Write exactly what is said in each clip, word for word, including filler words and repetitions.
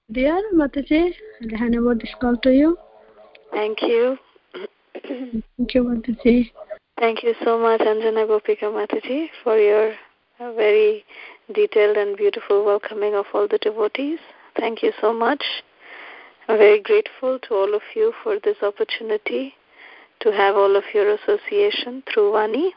Dear Mataji, I'll hand over this call to you. Thank you. Thank you, Mataji. Thank you so much, Anjana Gopika Mataji, for your uh, very detailed and beautiful welcoming of all the devotees. Thank you so much. I'm very grateful to all of you for this opportunity to have all of your association through Vani.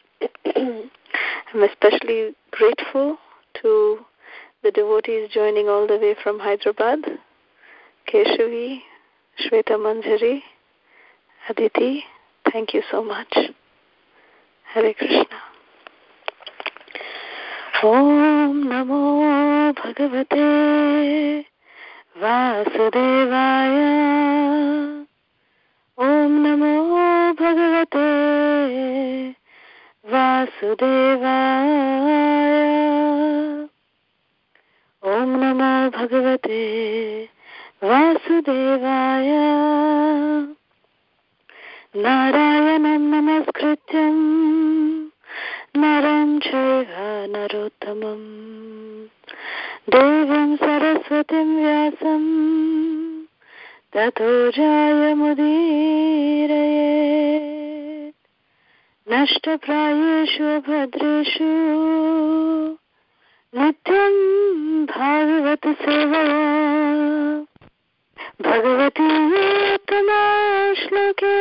I'm especially grateful to the devotees joining all the way from Hyderabad, Keshavi, Shweta Manjari, Aditi. Thank you so much. Hare Krishna. Om Namo Bhagavate Vasudevaya. Om Namo Bhagavate Vasudevaya. Om Namo Bhagavate Vasudevaya. Narayanam Namaskrityam Naram Chaiva Narottamam Devam Saraswatim Vyasam Tato Jayamudiraye Nashtaprayeshu Bhadreshu Nityam Bhagavata Sevaya Bhagavati Uttama Shloke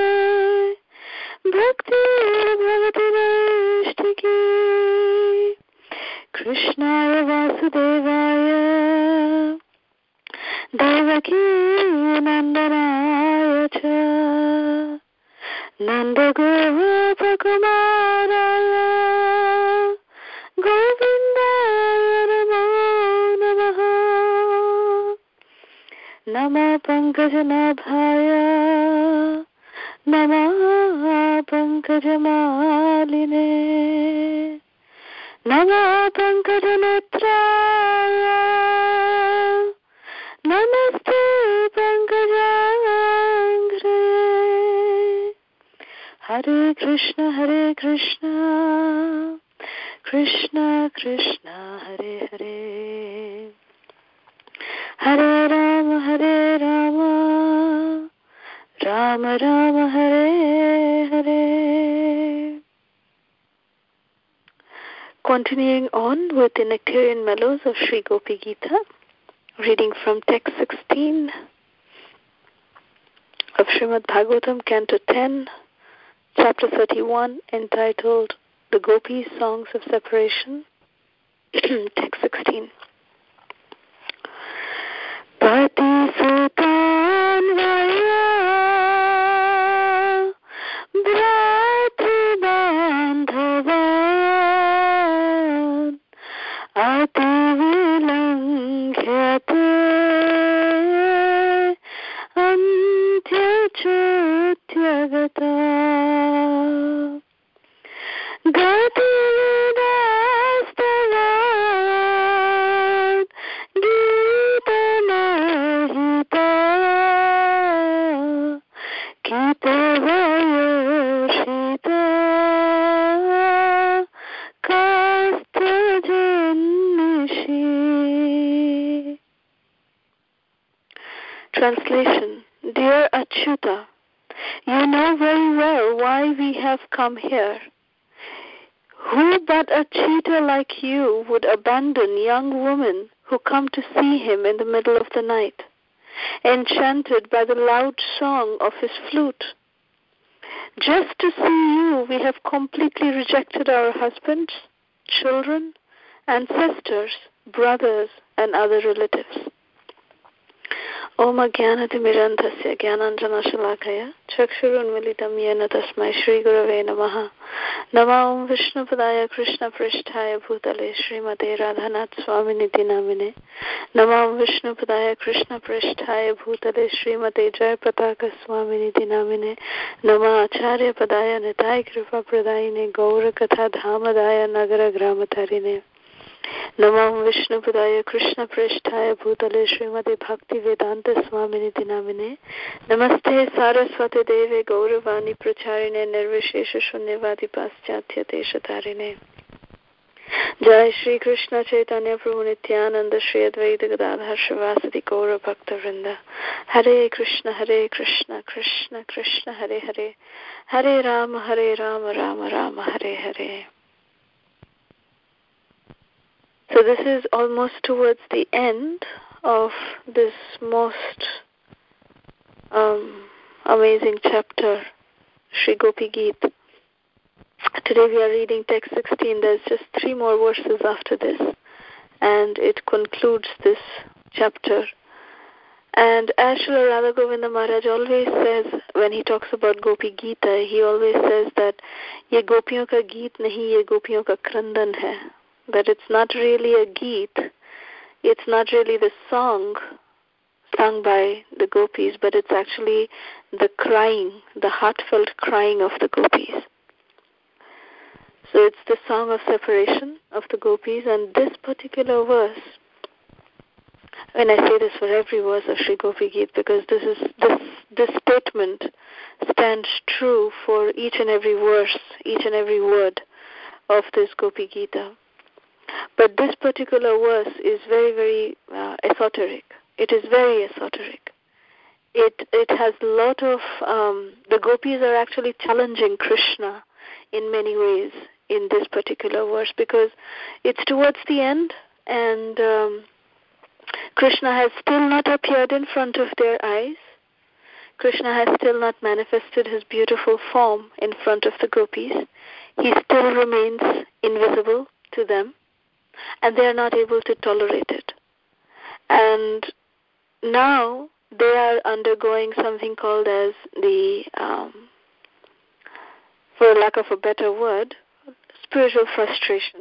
Bhakti Bhavati Naishtiki Krishnaya Vasudevaya Devaki Nandanaya Cha Nandagopakumaraya Govindaya Namo Namaha Nama Pankajanabhaya Nama Pankajamaline Nama Pankajanetraya Namaste Pankajangre. Hare Krishna Hare Krishna Krishna Krishna Hare Hare Hare Rama Hare Rama Rama Rama Hare Hare. Continuing on with the Nectarian Mellows of Sri Gopi Gita, reading from text sixteen of Srimad Bhagavatam, Canto ten, Chapter thirty-one, entitled The Gopis' Songs of Separation. Text sixteen. Pati Sutan Vaya Bhrati Bandhavan Ati Vilanghyate Antyachuthyagata Gati Vidastavan Gita Mahita Kita Vayoshita Kasta Jannishi. Translation. Dear Achyuta, you know very well why we have come here. Who but a cheater like you would abandon young women who come to see him in the middle of the night, enchanted by the loud song of his flute? Just to see you, we have completely rejected our husbands, children, ancestors, brothers, and other relatives. Om Ajnanatimirandhasya Jnananjanashalakaya Chakshurunmilitam Yena Tasmai Shri Gurave Namaha. Nama Om Vishnupadaya Krishna Prishtaya Bhutale Srimate Radhanath Swaminiti Namine. Nama Om Vishnupadaya Krishna Prishtaya Bhutale Srimate Jayapataka Swaminiti Namine. Nama Acharya Padaya Nitai Kripa Pradayine Gaura Katha Dhamadaya Nagara Gramatarine. Namam Vishnupadaya Krishna Prishtaya Bhutale Srimati Bhakti Vedanta Swaminiti Namine. Namaste Saraswati Deve Gauravani Pracharine Nirvishesha Shunyavadi Paschatya Deshatarine. Jai Shri Krishna Chaitanya Prabhu Nityananda Shri Advaita Gadadhar Shivasati Gaura Bhakta Vrinda. Hare Krishna Hare Krishna Krishna Krishna Hare Hare, Hare Rama Hare Rama Rama Rama Hare Hare. So this is almost towards the end of this most um, amazing chapter, Shri Gopi Geet. Today we are reading text sixteen. There's just three more verses after this, and it concludes this chapter. And as Srila Radha Govinda Maharaj always says, when he talks about Gopi Gita, he always says that ye gopiyon ka geet nahi, ye gopiyon ka krandan hai. That it's not really a geet, it's not really the song sung by the gopis, but it's actually the crying, the heartfelt crying of the gopis. So it's the song of separation of the gopis, and this particular verse, when I say this for every verse of Shri Gopi Geet, because this is this this statement stands true for each and every verse, each and every word of this Gopi Gita. But this particular verse is very, very uh, esoteric. It is very esoteric. It it has a lot of um, the gopis are actually challenging Krishna in many ways in this particular verse, because it's towards the end, and um, Krishna has still not appeared in front of their eyes. Krishna has still not manifested his beautiful form in front of the gopis. He still remains invisible to them, and they are not able to tolerate it. And now they are undergoing something called as the, um, for lack of a better word, spiritual frustration.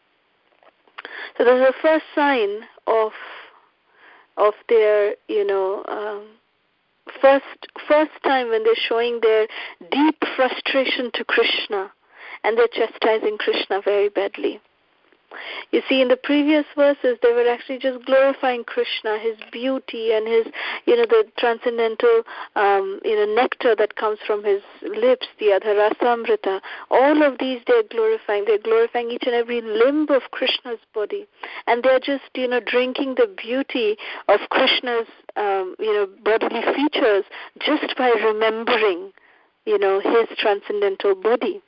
So this is the first sign of of their, you know, um, first first time when they're showing their deep frustration to Krishna, and they're chastising Krishna very badly. You see, in the previous verses, they were actually just glorifying Krishna, his beauty, and his, you know, the transcendental, um, you know, nectar that comes from his lips, the Adharasamrita. All of these they're glorifying. They're glorifying each and every limb of Krishna's body, and they're just, you know, drinking the beauty of Krishna's, um, you know, bodily features just by remembering, you know, his transcendental body.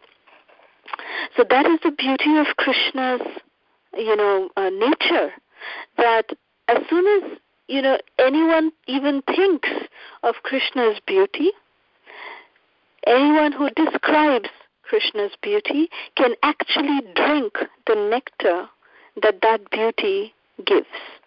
So that is the beauty of Krishna's, you know, uh, nature, that as soon as, you know, anyone even thinks of Krishna's beauty, anyone who describes Krishna's beauty can actually drink the nectar that that beauty gives.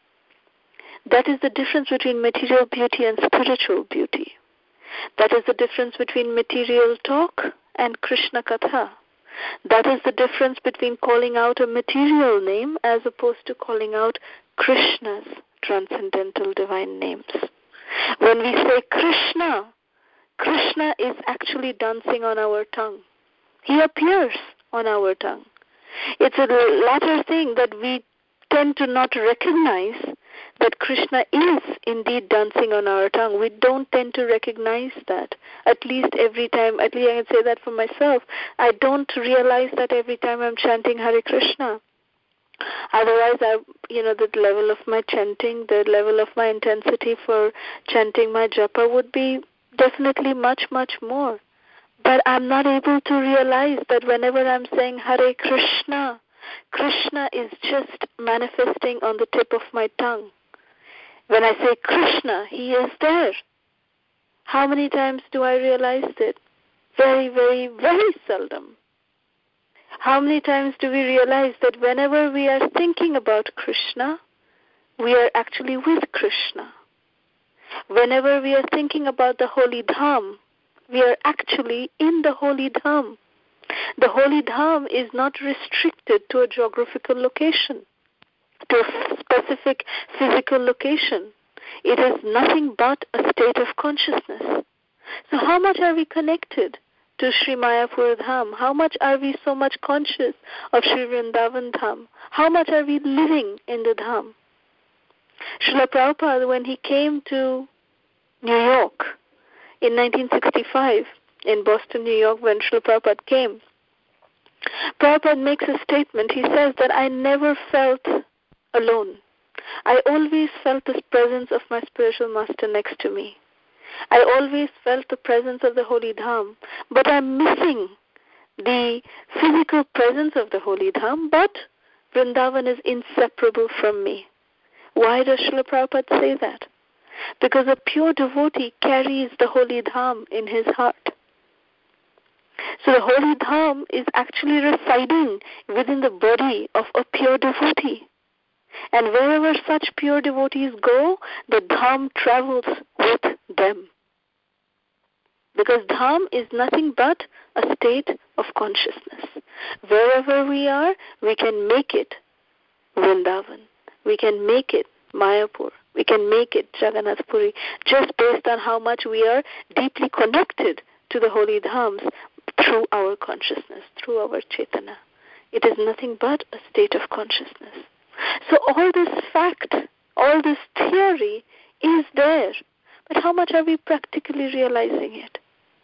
That is the difference between material beauty and spiritual beauty. That is the difference between material talk and Krishna Katha. That is the difference between calling out a material name as opposed to calling out Krishna's transcendental divine names. When we say Krishna, Krishna is actually dancing on our tongue. He appears on our tongue. It's a latter thing that we tend to not recognize, that Krishna is indeed dancing on our tongue. We don't tend to recognize that. At least every time, at least I can say that for myself, I don't realize that every time I'm chanting Hare Krishna. Otherwise, I, you know, the level of my chanting, the level of my intensity for chanting my japa would be definitely much, much more. But I'm not able to realize that whenever I'm saying Hare Krishna, Krishna is just manifesting on the tip of my tongue. When I say Krishna, he is there. How many times do I realize it? Very, very, very seldom. How many times do we realize that whenever we are thinking about Krishna, we are actually with Krishna? Whenever we are thinking about the Holy Dham, we are actually in the Holy Dham. The Holy Dham is not restricted to a geographical location, to a specific physical location. It is nothing but a state of consciousness. So how much are we connected to Sri Mayapur Dham? How much are we so much conscious of Sri Vrindavan Dham? How much are we living in the Dham? Srila Prabhupada, when he came to New York in nineteen sixty-five, in Boston, New York, when Srila Prabhupada came, Prabhupada makes a statement. He says that I never felt alone. I always felt the presence of my spiritual master next to me. I always felt the presence of the Holy Dham, but I'm missing the physical presence of the Holy Dham, but Vrindavan is inseparable from me. Why does Srila Prabhupada say that? Because a pure devotee carries the Holy Dham in his heart. So the Holy Dham is actually residing within the body of a pure devotee. And wherever such pure devotees go, the Dham travels with them. Because Dham is nothing but a state of consciousness. Wherever we are, we can make it Vrindavan. We can make it Mayapur. We can make it Jagannath Puri, just based on how much we are deeply connected to the Holy Dhams through our consciousness, through our Chaitana. It is nothing but a state of consciousness. So all this fact, all this theory is there. But how much are we practically realizing it?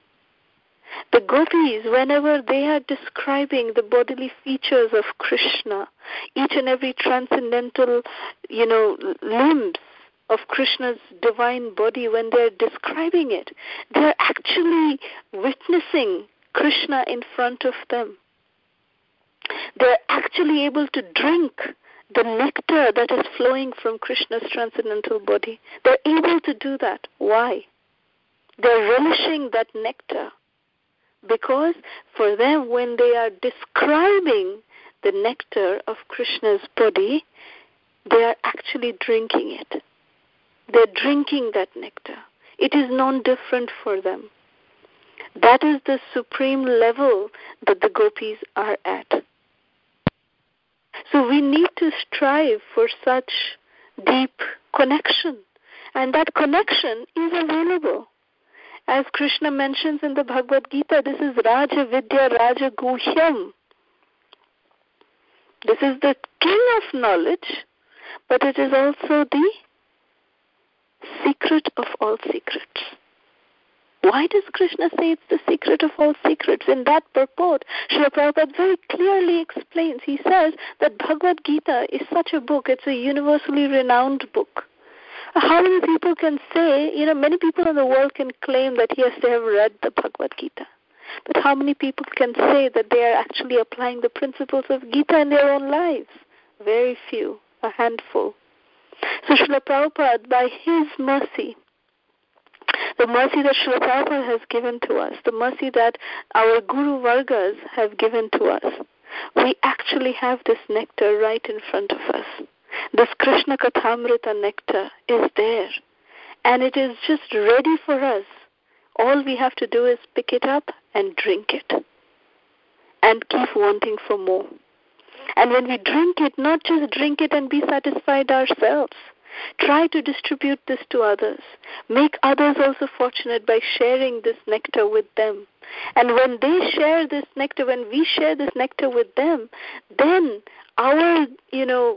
The gopis, whenever they are describing the bodily features of Krishna, each and every transcendental, you know, limbs of Krishna's divine body, when they're describing it, they're actually witnessing Krishna in front of them. They're actually able to drink the nectar that is flowing from Krishna's transcendental body. They're able to do that. Why? They're relishing that nectar. Because for them, when they are describing the nectar of Krishna's body, they are actually drinking it. They're drinking that nectar. It is non-different for them. That is the supreme level that the gopis are at. So we need to strive for such deep connection. And that connection is available. As Krishna mentions in the Bhagavad Gita, this is Raja Vidya Raja Guhyam. This is the king of knowledge, but it is also the secret of all secrets. Why does Krishna say it's the secret of all secrets? In that purport, Srila Prabhupada very clearly explains. He says that Bhagavad Gita is such a book, it's a universally renowned book. How many people can say, you know, many people in the world can claim that yes, they have read the Bhagavad Gita. But how many people can say that they are actually applying the principles of Gita in their own lives? Very few, a handful. So Srila Prabhupada, by his mercy, the mercy that Srila Prabhupada has given to us, the mercy that our Guru Vargas have given to us, we actually have this nectar right in front of us. This Krishna Kathamrita nectar is there, and it is just ready for us. All we have to do is pick it up and drink it, and keep wanting for more. And when we drink it, not just drink it and be satisfied ourselves. Try to distribute this to others. Make others also fortunate by sharing this nectar with them. And when they share this nectar, when we share this nectar with them, then our, you know,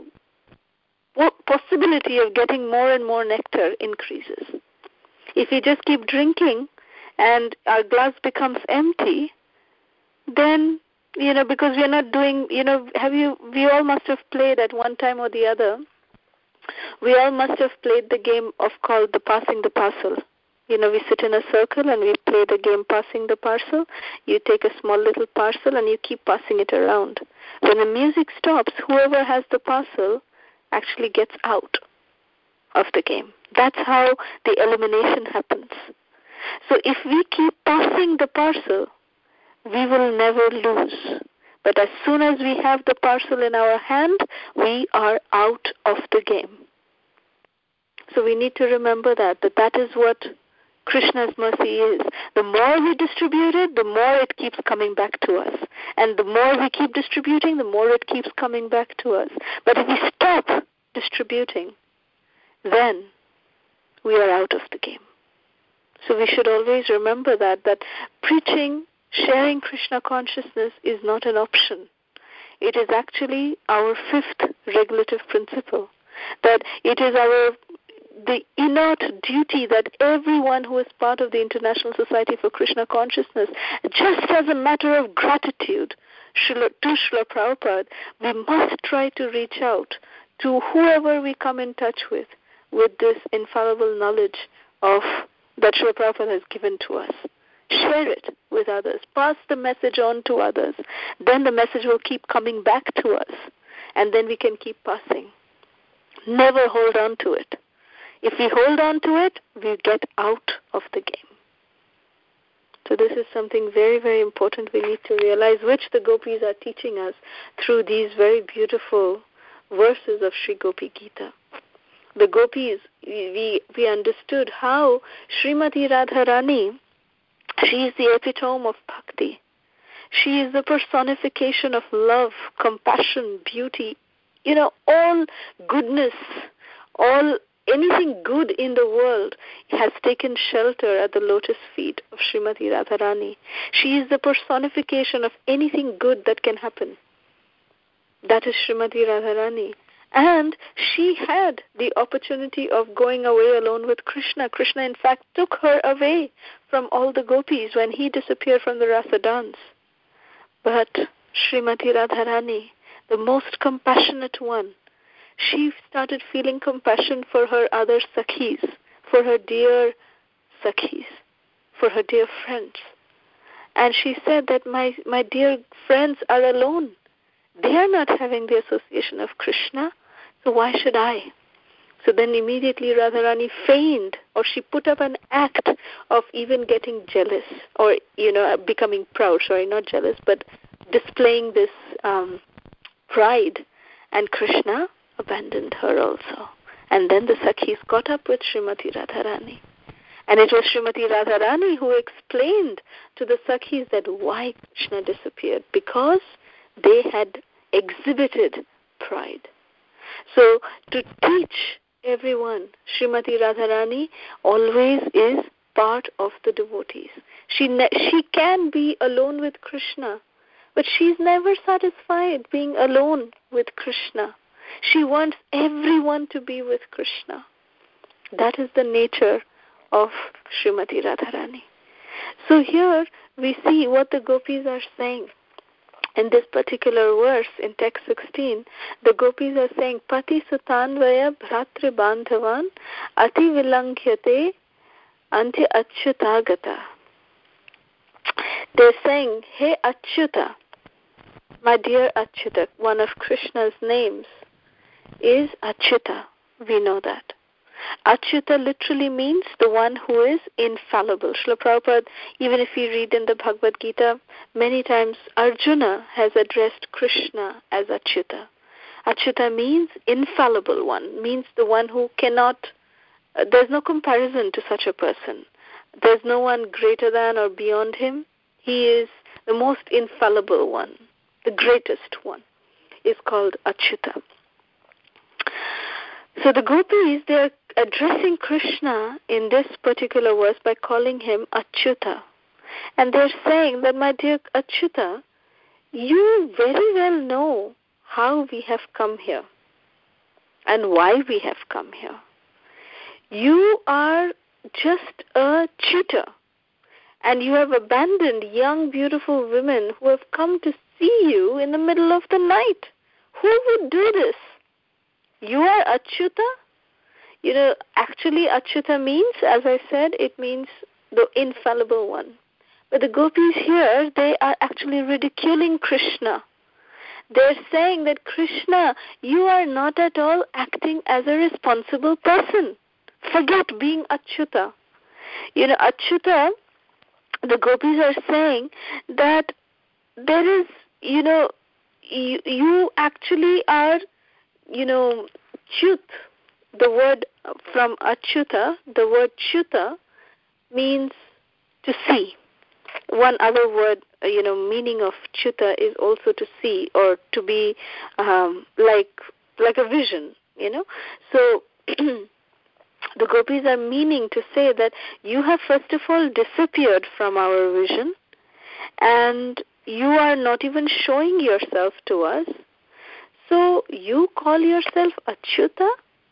possibility of getting more and more nectar increases. If we just keep drinking and our glass becomes empty, then, you know, because we're not doing, you know, have you, we all must have played at one time or the other, we all must have played the game of called the passing the parcel. You know, we sit in a circle and we play the game passing the parcel. You take a small little parcel and you keep passing it around. When the music stops, whoever has the parcel actually gets out of the game. That's how the elimination happens. So if we keep passing the parcel, we will never lose. But as soon as we have the parcel in our hand, we are out of the game. So we need to remember that, that that is what Krishna's mercy is. The more we distribute it, the more it keeps coming back to us. And the more we keep distributing, the more it keeps coming back to us. But if we stop distributing, then we are out of the game. So we should always remember that, that preaching, sharing Krishna consciousness is not an option. It is actually our fifth regulative principle. That it is our the inert duty that everyone who is part of the International Society for Krishna Consciousness, just as a matter of gratitude to Srila Prabhupada, we must try to reach out to whoever we come in touch with, with this infallible knowledge of that Srila Prabhupada has given to us. Share it with others. Pass the message on to others. Then the message will keep coming back to us, and then we can keep passing. Never hold on to it. If we hold on to it, we get out of the game. So this is something very, very important we need to realize, which the gopis are teaching us through these very beautiful verses of Sri Gopi Gita. The gopis, we, we understood how Srimati Radharani, she is the epitome of bhakti. She is the personification of love, compassion, beauty, you know, all goodness, all anything good in the world has taken shelter at the lotus feet of Srimati Radharani. She is the personification of anything good that can happen. That is Srimati Radharani. And she had the opportunity of going away alone with Krishna. Krishna, in fact, took her away from all the gopis when he disappeared from the Rasa dance. But Srimati Radharani, the most compassionate one, she started feeling compassion for her other sakhis, for her dear sakhis, for her dear friends. And she said that my, my dear friends are alone. They are not having the association of Krishna, so why should I? So then immediately Radharani feigned, or she put up an act of even getting jealous, or, you know, becoming proud, sorry, not jealous, but displaying this um, pride. And Krishna abandoned her also. And then the Sakhis got up with Srimati Radharani. And it was Srimati Radharani who explained to the Sakhis that why Krishna disappeared, because they had exhibited pride. So to teach everyone, Srimati Radharani always is part of the devotees. She, ne- she can be alone with Krishna, but she's never satisfied being alone with Krishna. She wants everyone to be with Krishna. That is the nature of Srimati Radharani. So here we see what the gopis are saying. In this particular verse, in text sixteen, the gopis are saying, Pati sutanvaya bhratri bandhavan ati vilanghyate antya achyutagata. They're saying, hey Achyuta, my dear Achyuta, one of Krishna's names is Achyuta. We know that. Achyuta literally means the one who is infallible. Srila Prabhupada, even if we read in the Bhagavad Gita, many times Arjuna has addressed Krishna as Achyuta. Achyuta means infallible one, means the one who cannot, uh, there's no comparison to such a person. There's no one greater than or beyond him. He is the most infallible one, the greatest one, is called Achyuta. So the gopis, they are addressing Krishna in this particular verse by calling him Achyuta. And they're saying that, my dear Achyuta, you very well know how we have come here and why we have come here. You are just a cheater, and you have abandoned young, beautiful women who have come to see you in the middle of the night. Who would do this? You are Achyuta? You know, actually Achyuta means, as I said, it means the infallible one. But the gopis here, they are actually ridiculing Krishna. They're saying that, Krishna, you are not at all acting as a responsible person. Forget being Achyuta. You know, Achyuta, the gopis are saying that there is, you know, you, you actually are, you know, Chyut, the word from Achyuta, the word Chyuta means to see. One other word, you know, meaning of Chyuta is also to see, or to be um, like like a vision, you know. So the gopis are meaning to say that you have first of all disappeared from our vision, and you are not even showing yourself to us. So you call yourself Achyuta?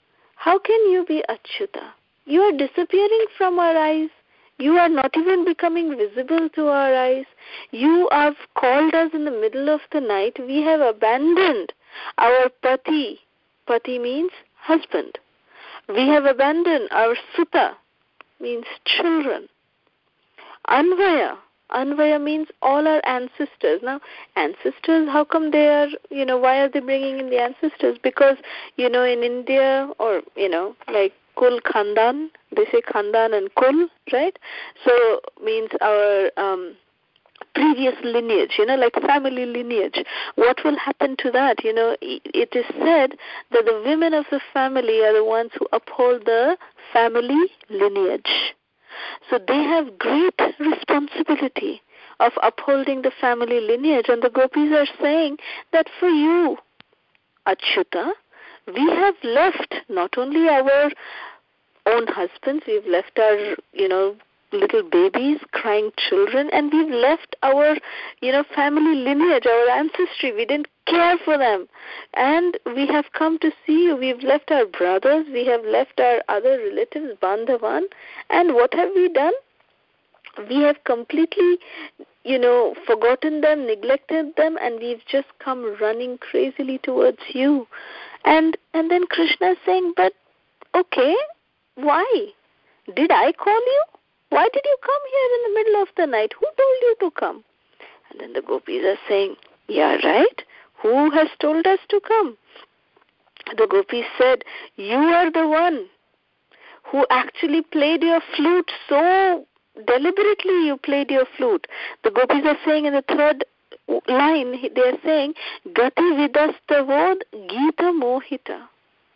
how can you be Achyuta? You are disappearing from our eyes. You are not even becoming visible to our eyes. You have called us in the middle of the night. We have abandoned our pati. Pati means husband. We have abandoned our sutta, means children. Anvaya. Anvaya means all our ancestors. Now, ancestors, how come they are, you know, why are they bringing in the ancestors? Because, you know, in India, or, you know, like Kul Khandan, they say Khandan and Kul, right? So, means our um, previous lineage, you know, like family lineage. What will happen to that? You know, it is said that the women of the family are the ones who uphold the family lineage. So they have great responsibility of upholding the family lineage. And the gopis are saying that for you, Achyuta, we have left not only our own husbands, we've left our, you know, little babies, crying children, and we've left our, you know, family lineage, our ancestry. We didn't care for them. And we have come to see you. We've left our brothers. We have left our other relatives, Bandhavan. And what have we done? We have completely, you know, forgotten them, neglected them, and we've just come running crazily towards you. And, and then Krishna is saying, but, okay, why? Did I call you? Why did you come here in the middle of the night? Who told you to come? And then the gopis are saying, yeah, right. Who has told us to come? The gopis said, you are the one who actually played your flute so deliberately. You played your flute. The gopis are saying in the third line, they are saying, Gati vidastavod gita mohita.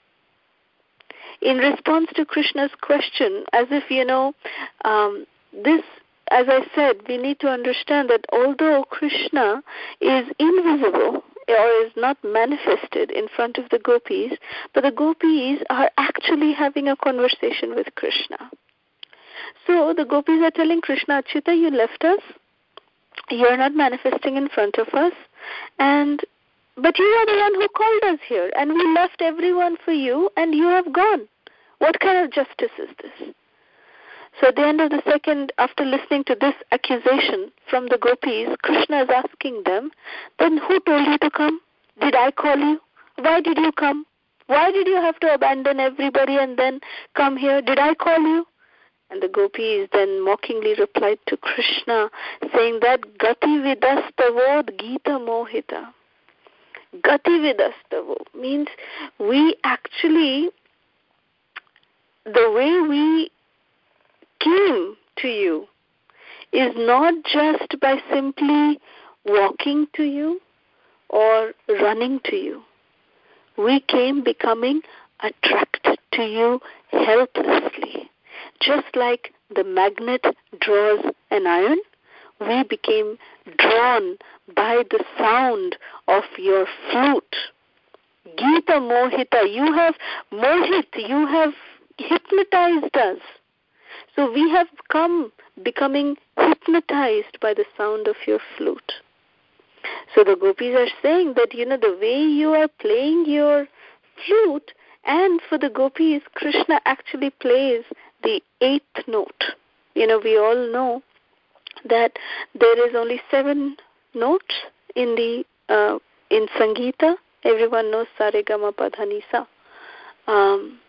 In response to Krishna's question, as if, you know, um, this, as I said, we need to understand that although Krishna is invisible or is not manifested in front of the gopis, but the gopis are actually having a conversation with Krishna. So the gopis are telling Krishna, Achyuta, you left us, you are not manifesting in front of us, and but you are the one who called us here, and we left everyone for you, and you have gone. What kind of justice is this? So at the end of the second, after listening to this accusation from the gopis, Krishna is asking them, then who told you to come? Did I call you? Why did you come? Why did you have to abandon everybody and then come here? Did I call you? And the gopis then mockingly replied to Krishna, saying that Gati vidastavod gita mohita. Gati vidastavo means we actually, the way we came to you is not just by simply walking to you or running to you. We came becoming attracted to you helplessly. Just like the magnet draws an iron, we became drawn by the sound of your flute. Gita mohita, you have mohit, you have hypnotized us. So we have come becoming hypnotized by the sound of your flute. So the gopis are saying that, you know, the way you are playing your flute, and for the gopis, Krishna actually plays the eighth note. You know, we all know that there is only seven notes in the uh, in Sangeeta. Everyone knows Sa Re Ga Ma Pa Dha Ni Sa. Um,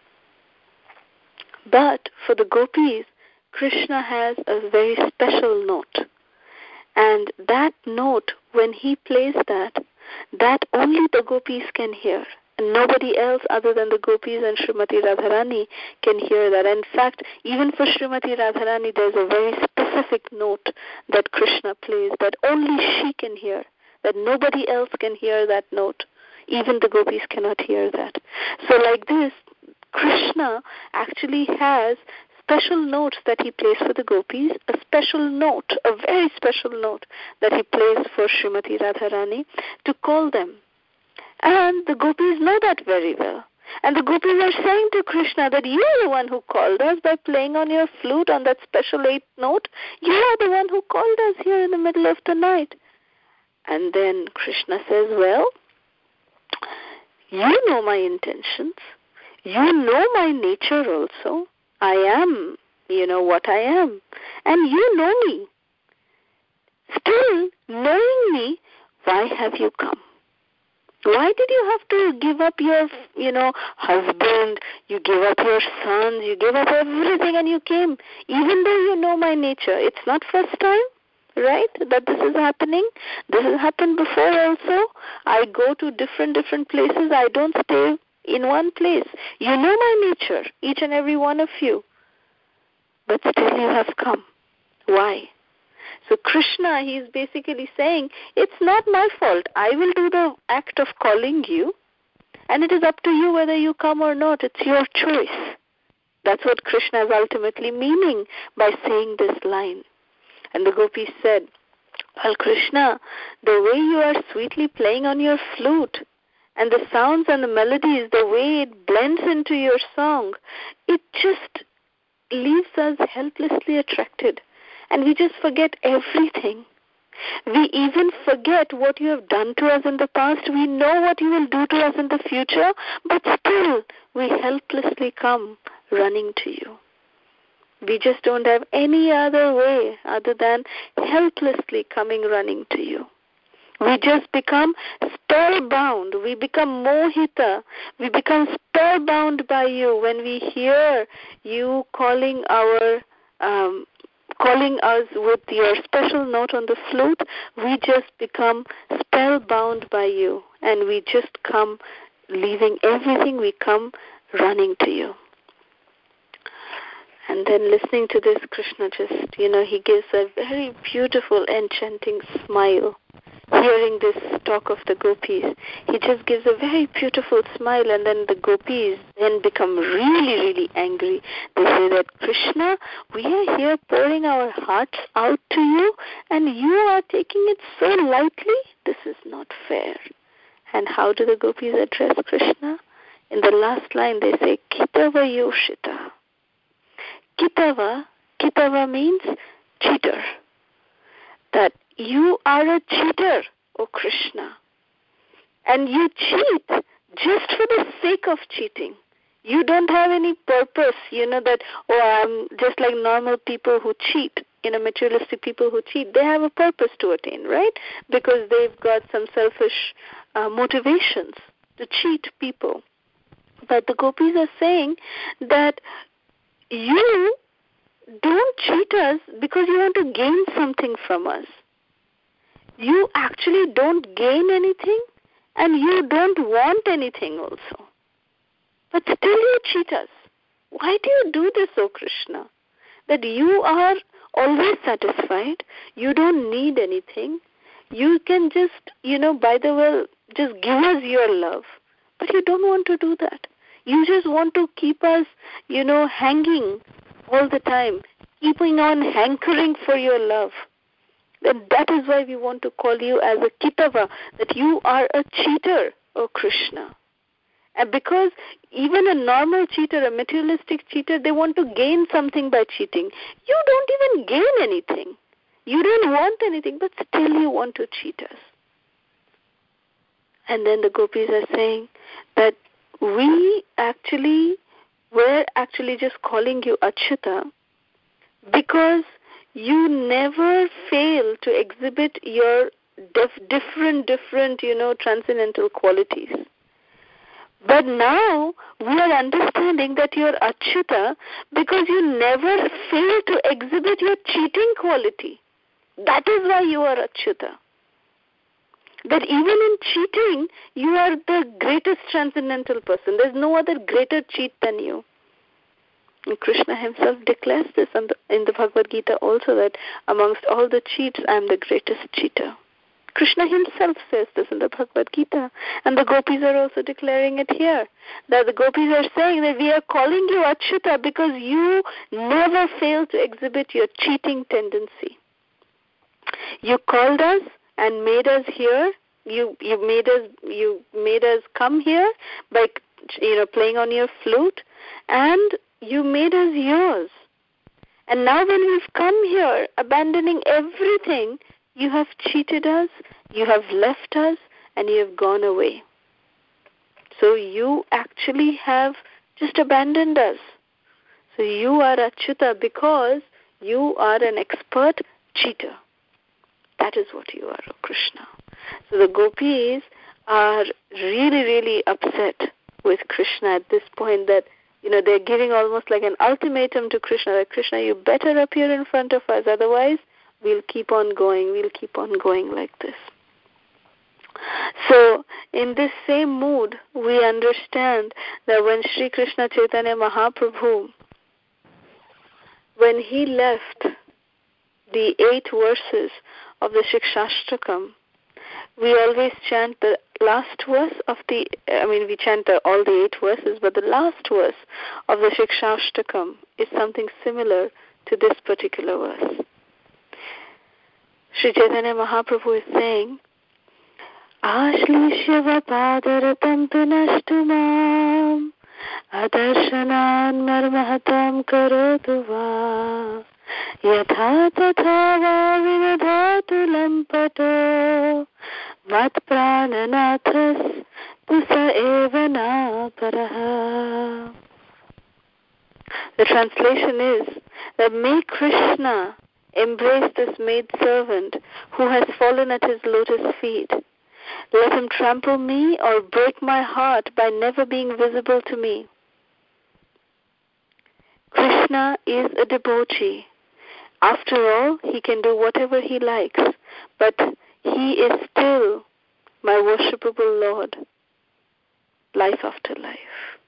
but for the gopis, Krishna has a very special note. And that note, when he plays that, that only the gopis can hear. And nobody else other than the gopis and Srimati Radharani can hear that. In fact, even for Srimati Radharani, there's a very specific note that Krishna plays that only she can hear, that nobody else can hear that note. Even the gopis cannot hear that. So like this, Krishna actually has special notes that he plays for the gopis, a special note, a very special note that he plays for Srimati Radharani to call them. And the gopis know that very well. And the gopis are saying to Krishna that you are the one who called us by playing on your flute on that special eighth note. You are the one who called us here in the middle of the night. And then Krishna says, well, you know my intentions. You know my nature also. I am, you know, what I am. And you know me. Still, knowing me, why have you come? Why did you have to give up your, you know, husband, you gave up your sons, you gave up everything and you came, even though you know my nature? It's not first time, right, that this is happening. This has happened before also. I go to different, different places. I don't stay in one place. You know my nature, each and every one of you. But still you have come. Why? So Krishna, he is basically saying, it's not my fault. I will do the act of calling you, and it is up to you whether you come or not. It's your choice. That's what Krishna is ultimately meaning by saying this line. And the gopis said, well, Krishna, the way you are sweetly playing on your flute, and the sounds and the melodies, the way it blends into your song, it just leaves us helplessly attracted. And we just forget everything. We even forget what you have done to us in the past. We know what you will do to us in the future, but still we helplessly come running to you. We just don't have any other way other than helplessly coming running to you. We just become spellbound. We become mohita. We become spellbound by you when we hear you calling our um, calling us with your special note on the flute. We just become spellbound by you, and we just come, leaving everything, we come running to you. And then listening to this, Krishna just, you know, he gives a very beautiful, enchanting smile. Hearing this talk of the gopis, he just gives a very beautiful smile, and then the gopis then become really, really angry. They say that, Krishna, we are here pouring our hearts out to you, and you are taking it so lightly? This is not fair. And how do the gopis address Krishna? In the last line, they say, Kitava Yoshita. Kitava, Kitava means cheater. That you are a cheater, O Krishna. And you cheat just for the sake of cheating. You don't have any purpose, you know, that, oh, I'm just like normal people who cheat, you know, materialistic people who cheat. They have a purpose to attain, right? Because they've got some selfish uh, motivations to cheat people. But the gopis are saying that you don't cheat us because you want to gain something from us. You actually don't gain anything, and you don't want anything also. But still you cheat us. Why do you do this, O Krishna? That you are always satisfied, you don't need anything, you can just, you know, by the way, just give us your love. But you don't want to do that. You just want to keep us, you know, hanging all the time, keeping on hankering for your love. Then that is why we want to call you as a Kitava, that you are a cheater, O Krishna. And because even a normal cheater, a materialistic cheater, they want to gain something by cheating. You don't even gain anything. You don't want anything, but still you want to cheat us. And then the gopis are saying that we actually were actually just calling you Achyuta because you never fail to exhibit your dif- different, different, you know, transcendental qualities. But now we are understanding that you're Achyuta because you never fail to exhibit your cheating quality. That is why you are Achyuta. That even in cheating, you are the greatest transcendental person. There's no other greater cheat than you. And Krishna himself declares this in the, in the Bhagavad Gita also, that amongst all the cheats, I am the greatest cheater. Krishna himself says this in the Bhagavad Gita. And the gopis are also declaring it here. That the gopis are saying that we are calling you Achyuta because you never fail to exhibit your cheating tendency. You called us and made us here. You you made us you made us come here by, you know, playing on your flute, and you made us yours. And now when we've come here, abandoning everything, you have cheated us, you have left us, and you have gone away. So you actually have just abandoned us. So you are Achyuta because you are an expert cheater. That is what you are, O Krishna. So the gopis are really, really upset with Krishna at this point, that, you know, they're giving almost like an ultimatum to Krishna, that Krishna, you better appear in front of us, otherwise we'll keep on going, we'll keep on going like this. So in this same mood, we understand that when Sri Krishna Chaitanya Mahaprabhu, when he left the eight verses of the Shikshashtakam, we always chant the last verse of the, I mean, we chant the, all the eight verses, but the last verse of the Shikshashtakam is something similar to this particular verse. Sri Chaitanya Mahaprabhu is saying, Ashlishyava padaratam pinashtu mam adarshanan marmahatam karotu va yatha tatha va vinadhatu lampato mat prananathas tusa eva na paraha. The translation is that may Krishna embrace this maidservant who has fallen at his lotus feet. Let him trample me or break my heart by never being visible to me. Krishna is a devotee. After all, he can do whatever he likes, but he is still my worshipable Lord, life after life.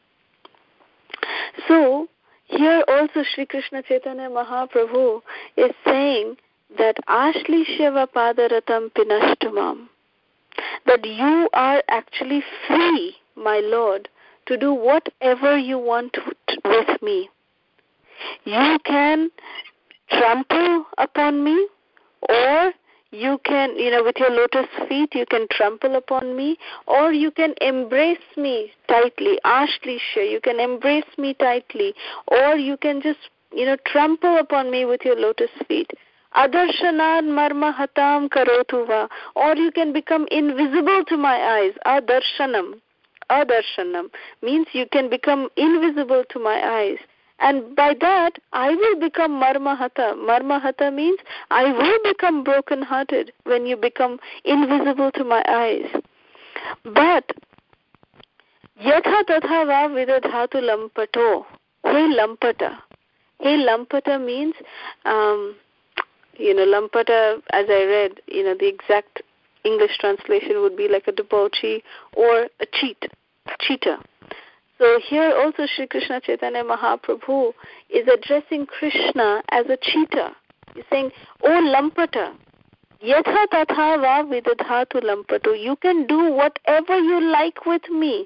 So, here also Sri Krishna Chaitanya Mahaprabhu is saying that Ashlishyava padaratam pinashtumam, that you are actually free, my Lord, to do whatever you want with me. You can trample upon me, or you can, you know, with your lotus feet, you can trample upon me, or you can embrace me tightly, Ashlishya, you can embrace me tightly, or you can just, you know, trample upon me with your lotus feet. Adarshanan marma hatam karotuva, or you can become invisible to my eyes. Adarshanam. Adarshanam means you can become invisible to my eyes. And by that, I will become marmahata. Marmahata means I will become broken-hearted when you become invisible to my eyes. But, yatha tatha va vidadhatu lampato. Hey lampata. Hey lampata means, um, you know, lampata, as I read, you know, the exact English translation would be like a debauchee or a cheat, cheater. So here also Sri Krishna Chaitanya Mahaprabhu is addressing Krishna as a cheater. He's saying, oh lampata, yatha tatha va vidadhatu lampato, you can do whatever you like with me,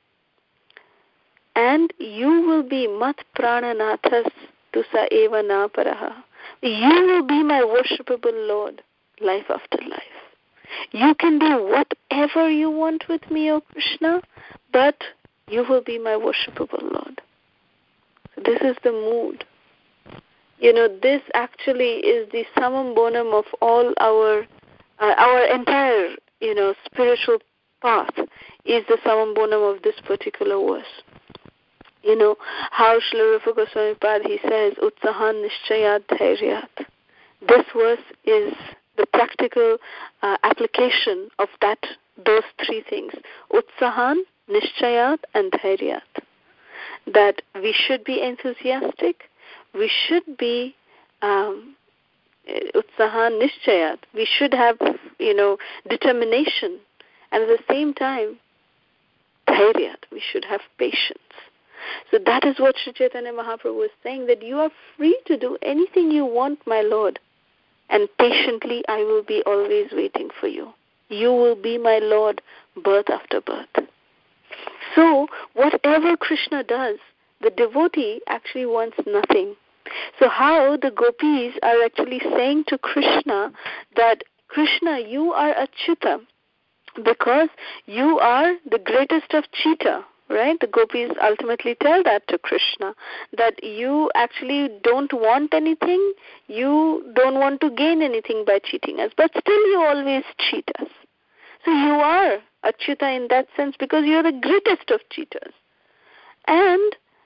and you will be mat prananathas tusa eva na paraha. You will be my worshipable Lord, life after life. You can do whatever you want with me, O Krishna, but you will be my worshipable Lord. So this is the mood. You know, this actually is the summum bonum of all our, uh, our entire, you know, spiritual path is the summum bonum of this particular verse. You know, how Srila Rupa Goswami Pad, he says, Utsahan Nishchayat Dhairyat. This verse is the practical uh, application of that, those three things. Utsahan, Nishchayat, and Dhairyat. That we should be enthusiastic, we should be um, Utsahan, Nishchayat. We should have, you know, determination. And at the same time, Dhairyat, we should have patience. So that is what Sri Chaitanya Mahaprabhu is saying, that you are free to do anything you want, my Lord, and patiently I will be always waiting for you. You will be my Lord, birth after birth. So whatever Krishna does, the devotee actually wants nothing. So how the gopis are actually saying to Krishna that, Krishna, you are Achyuta because you are the greatest of cheater. Right? The gopis ultimately tell that to Krishna, that you actually don't want anything, you don't want to gain anything by cheating us, but still you always cheat us. So you are Achyuta in that sense because you are the greatest of cheaters. And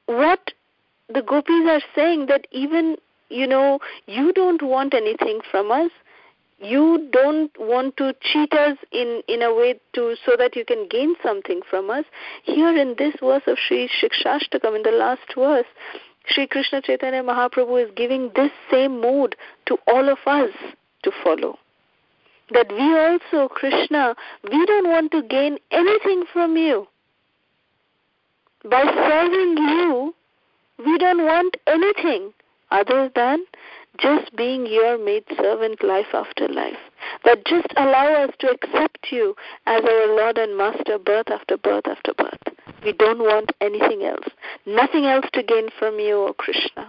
what the gopis are saying, that even, you know, you don't want anything from us. You don't want to cheat us in, in a way to so that you can gain something from us. Here in this verse of Sri Shikshashtakam, in the last verse, Sri Krishna Chaitanya Mahaprabhu is giving this same mood to all of us to follow. That we also, Krishna, we don't want to gain anything from you. By serving you, we don't want anything other than just being your maidservant life after life. But just allow us to accept you as our Lord and Master birth after birth after birth. We don't want anything else. Nothing else to gain from you, O Krishna.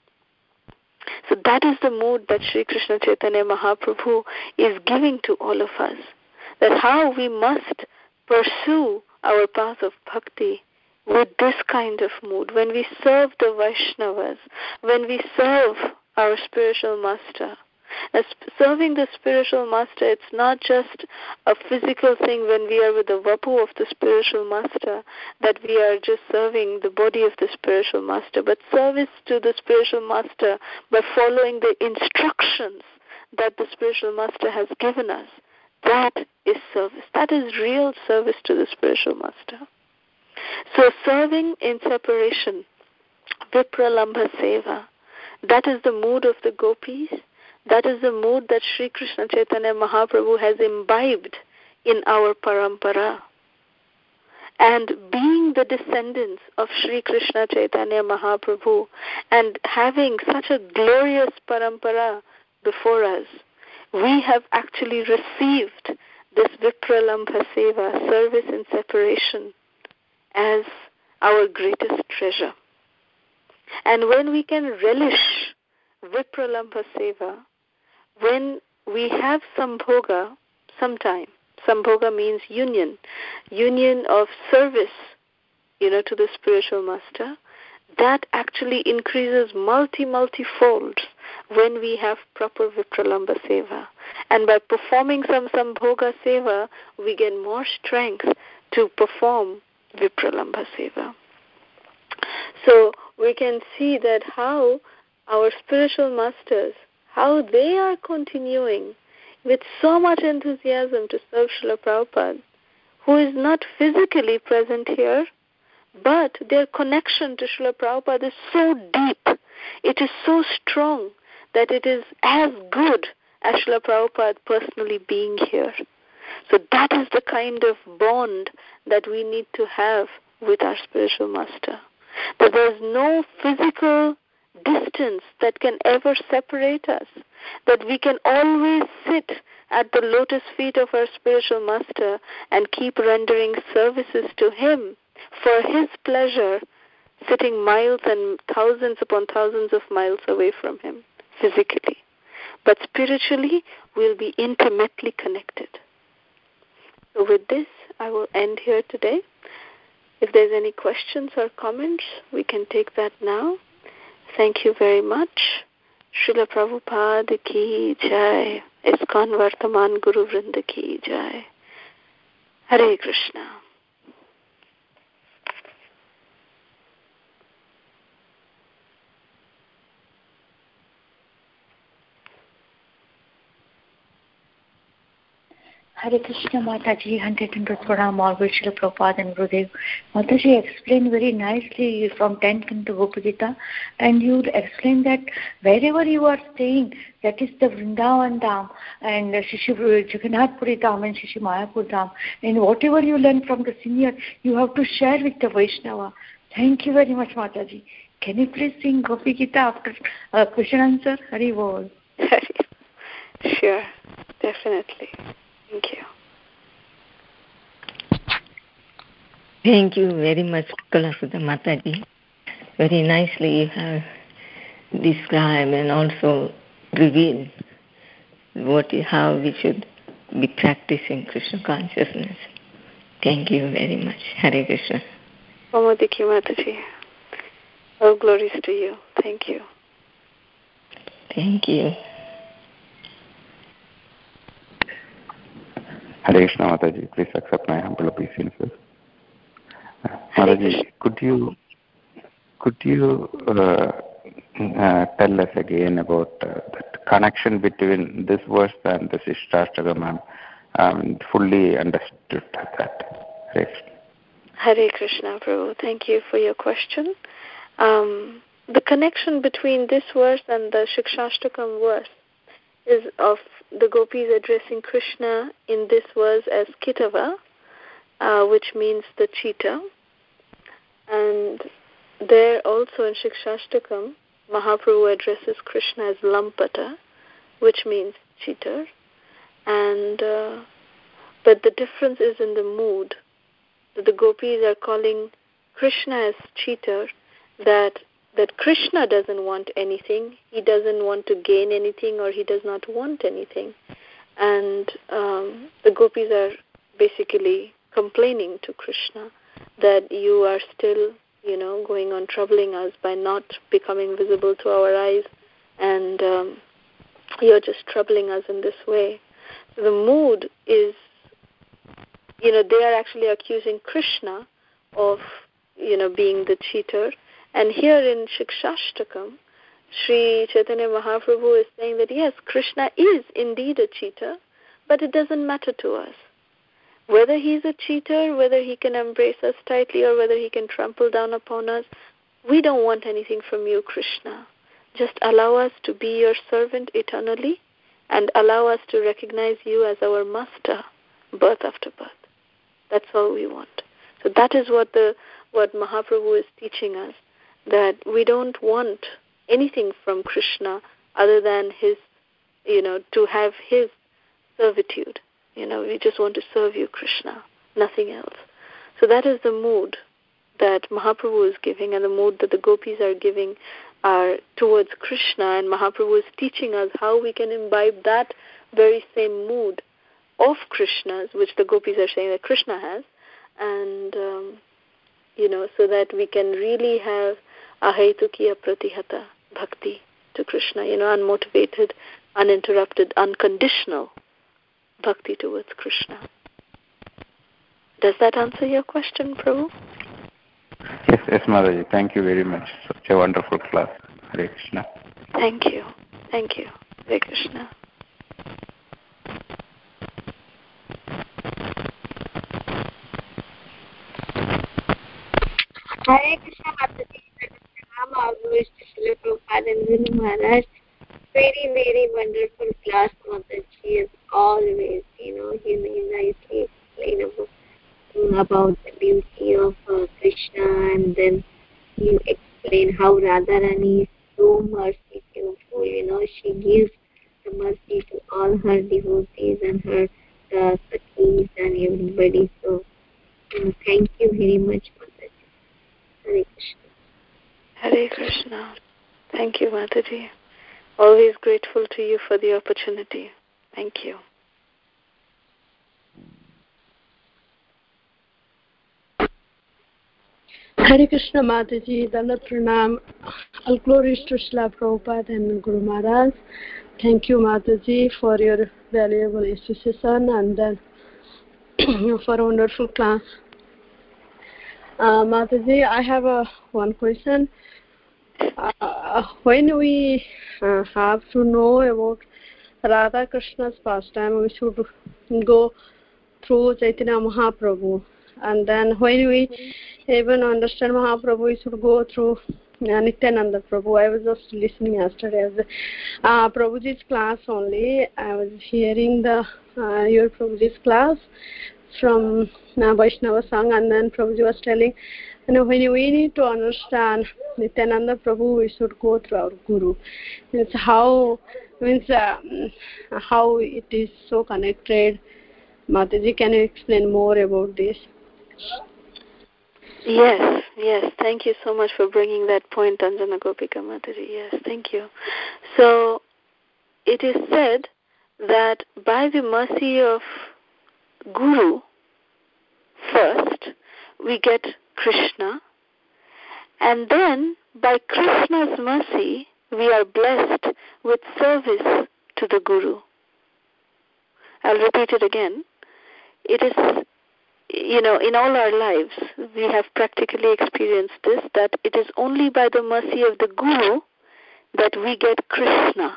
So that is the mood that Sri Krishna Chaitanya Mahaprabhu is giving to all of us. That how we must pursue our path of bhakti with this kind of mood. When we serve the Vaishnavas, when we serve our spiritual master. As serving the spiritual master, it's not just a physical thing when we are with the vapu of the spiritual master, that we are just serving the body of the spiritual master, but service to the spiritual master by following the instructions that the spiritual master has given us. That is service. That is real service to the spiritual master. So serving in separation, Vipralambha Seva, that is the mood of the gopis. That is the mood that Sri Krishna Chaitanya Mahaprabhu has imbibed in our parampara. And being the descendants of Sri Krishna Chaitanya Mahaprabhu and having such a glorious parampara before us, we have actually received this Vipralambha Seva, service in separation, as our greatest treasure. And when we can relish Vipralambha Seva, when we have Sambhoga sometime, Sambhoga means union, union of service, you know, to the spiritual master, that actually increases multi, multi-folds when we have proper Vipralambha Seva. And by performing some Sambhoga Seva, we get more strength to perform Vipralambha Seva. So we can see that how our spiritual masters, how they are continuing with so much enthusiasm to serve Srila Prabhupada, who is not physically present here, but their connection to Srila Prabhupada is so deep, it is so strong, that it is as good as Srila Prabhupada personally being here. So that is the kind of bond that we need to have with our spiritual master. That there is no physical distance that can ever separate us. That we can always sit at the lotus feet of our spiritual master and keep rendering services to him for his pleasure, sitting miles and thousands upon thousands of miles away from him physically. But spiritually, we'll be intimately connected. So with this, I will end here today. If there's any questions or comments, we can take that now. Thank you very much. Srila Prabhupada ki jai. ISKCON Vartaman Guru Vrinda ki jai. Hare Krishna. Hare Krishna, Mataji, hundred hundred pranam, all Srila Prabhupada and Gurudev. Mataji explained very nicely from tenth canto Gopagita, and you explained that wherever you are staying, that is the Vrindavan Dham and Shishi Jagannath Puri Dham and Shishi Mayapur Dham, and whatever you learn from the senior, you have to share with the Vaishnava. Thank you very much, Mataji. Can you please sing Gopi Gita after uh, question answer? Hari Bol. Sure, definitely. Thank you. Thank you very much, Kalasudha Mataji. Very nicely you have described and also revealed what, how we should be practicing Krishna consciousness. Thank you very much. Hare Krishna. Omodiki Mataji. All glories to you. Thank you. Thank you. Hare Krishna Mataji, please accept my humble obeisances. Uh, Mataji, could you could you uh, uh, tell us again about uh, that connection between this verse and the Shikshashtakam? I um, fully understood that. Hare Krishna. Hare Krishna, Prabhu. Thank you for your question. Um, the connection between this verse and the Shikshashtakam verse is of the gopis addressing Krishna in this verse as Kitava, uh, which means the cheetah. And there also in Shikshashtakam, Mahaprabhu addresses Krishna as Lampata, which means cheater. And uh, but the difference is in the mood. That the gopis are calling Krishna as cheater, that that Krishna doesn't want anything, he doesn't want to gain anything, or he does not want anything. And um, the gopis are basically complaining to Krishna that you are still, you know, going on troubling us by not becoming visible to our eyes, and um, you're just troubling us in this way. The mood is, you know, they are actually accusing Krishna of, you know, being the cheater. And here in Shikshashtakam, Sri Chaitanya Mahaprabhu is saying that yes, Krishna is indeed a cheater, but it doesn't matter to us. Whether he's a cheater, whether he can embrace us tightly, or whether he can trample down upon us, we don't want anything from you, Krishna. Just allow us to be your servant eternally, and allow us to recognize you as our master, birth after birth. That's all we want. So that is what the what Mahaprabhu is teaching us, that we don't want anything from Krishna other than his, you know, to have his servitude. You know, we just want to serve you, Krishna, nothing else. So that is the mood that Mahaprabhu is giving, and the mood that the gopis are giving are towards Krishna, and Mahaprabhu is teaching us how we can imbibe that very same mood of Krishna's, which the gopis are saying that Krishna has, and um, you know, so that we can really have ahetukiya pratihata bhakti to Krishna, you know, unmotivated, uninterrupted, unconditional bhakti towards Krishna. Does that answer your question, Prabhu? Yes, yes, Mataji. Thank you very much. Such a wonderful class. Hare Krishna. Thank you. Thank you. Hare Krishna. Hare Krishna, Mataji. Ram Srila Prabhupada and Guru Maharaj. Very, very wonderful class, Mataji, as always. You know, he may nicely explain about, about the beauty of uh, Krishna, and then you explain how Radharani is so merciful. You know, she gives the mercy to all her devotees and her uh, sakhis and everybody. So, uh, thank you very much, Mataji. Hare Krishna. Hare Krishna. Thank you, Mataji. Always grateful to you for the opportunity. Thank you. Hare Krishna, Mataji. Dandat Pranam. All glories to Srila Prabhupada and Guru Maharaj. Thank you, Mataji, for your valuable association and then for a wonderful class. Uh, Mataji, I have a one question. Uh, when we uh, have to know about Radha Krishna's pastime, we should go through Chaitanya Mahaprabhu. And then when we even understand Mahaprabhu, we should go through uh, Nityananda Prabhu. I was just listening yesterday as uh, Prabhuji's class only. I was hearing the uh, your Prabhuji's class from uh, Vaishnava Sangh, and then Prabhuji was telling, you know, when we need to understand Nityananda Prabhu, we should go through our Guru. Means how means uh, how it is so connected. Mataji, can you explain more about this? Yes, yes. Thank you so much for bringing that point, Anjana Gopika Mataji. Yes, thank you. So, it is said that by the mercy of Guru, first, we get Krishna, and then by Krishna's mercy, we are blessed with service to the Guru. I'll repeat it again. It is you know, in all our lives, we have practically experienced this, that it is only by the mercy of the Guru that we get Krishna.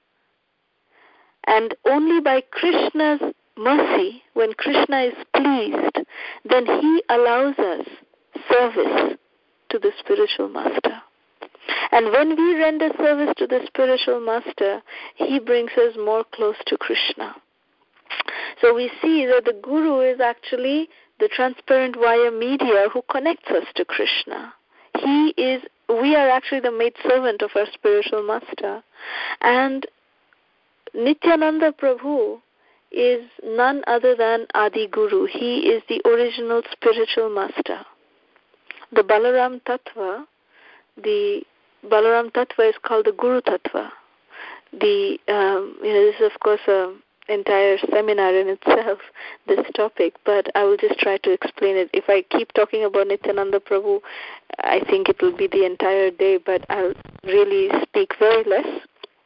And only by Krishna's mercy, when Krishna is pleased, then he allows us service to the spiritual master. And when we render service to the spiritual master, he brings us more close to Krishna. So we see that the Guru is actually the transparent wire media who connects us to Krishna. He is, we are actually the maid servant of our spiritual master. And Nityananda Prabhu is none other than Adi Guru. He is the original spiritual master. The Balaram Tattva, the Balaram Tattva is called the Guru Tattva. The um, you know, this is of course a entire seminar in itself, this topic, but I will just try to explain it. If I keep talking about Nityananda Prabhu, I think it will be the entire day, but I'll really speak very less.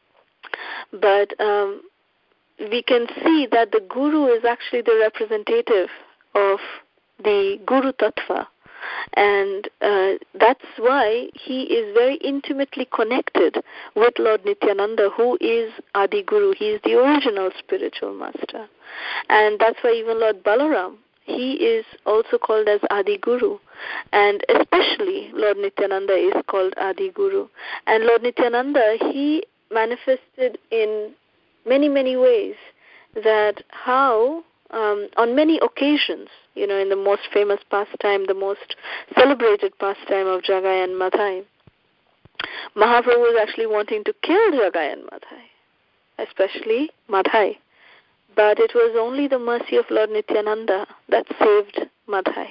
But um, we can see that the Guru is actually the representative of the Guru Tattva. And uh, that's why he is very intimately connected with Lord Nityananda, who is Adi Guru. He is the original spiritual master. And that's why even Lord Balaram, he is also called as Adi Guru. And especially Lord Nityananda is called Adi Guru. And Lord Nityananda, he manifested in many, many ways that how um, on many occasions, you know, in the most famous pastime, the most celebrated pastime of Jagai and Madhai, Mahaprabhu was actually wanting to kill Jagai and Madhai, especially Madhai. But it was only the mercy of Lord Nityananda that saved Madhai.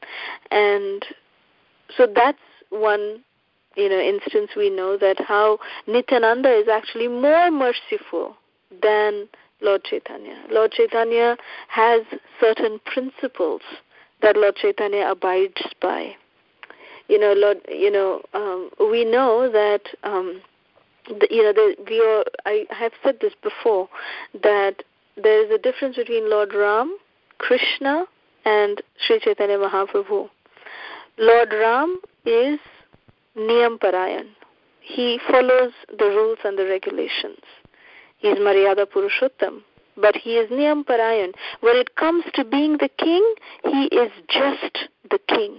And so that's one, you know, instance we know that how Nityananda is actually more merciful than Lord Chaitanya. Lord Chaitanya has certain principles that Lord Chaitanya abides by. You know, Lord, you know, um, we know that, um, the, you know, the, we are, I have said this before, that there is a difference between Lord Ram, Krishna, and Sri Chaitanya Mahaprabhu. Lord Ram is Niyam Parayan. He follows the rules and the regulations. He is Maryada Purushottam, but he is Niyam Parayan. When it comes to being the king, he is just the king.